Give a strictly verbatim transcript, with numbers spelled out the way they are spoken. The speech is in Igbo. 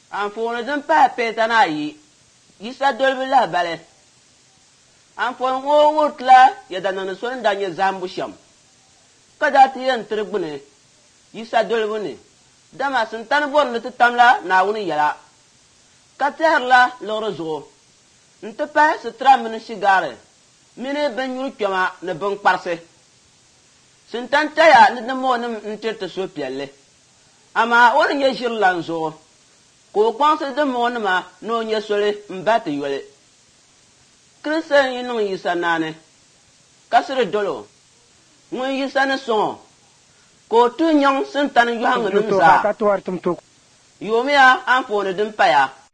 Anfooni din pahi peeta na ayi yisa dolibi lahi bali. Anfooni ŋɔ wuritila yɛdanima so ni daa nyɛ zambu shɛm ka daa ti yɛn tiri gbuni yisa dolibu ni dama sintani bɔri ni ti tamla Naawuni yɛla ka tɛhirila liɣiri zuɣu n-ti pahi sitira mini shigaari mini binnyuri kpɛma ni binkparisi. Sintani taya ni dimmonim n-tiriti suhupiɛlli amaa o ni nyɛ ʒirilan zuɣu ka o kpaŋsi dimmoonima ni o nyɛ soli m-ba ti yoli. Kiristɛn yi niŋ yisa naani ka siri dolo ŋun yisa ni sɔŋɔ ka o tu nyaŋ sintani yɔhaŋ nim zaa yoomiya anfooni din paya.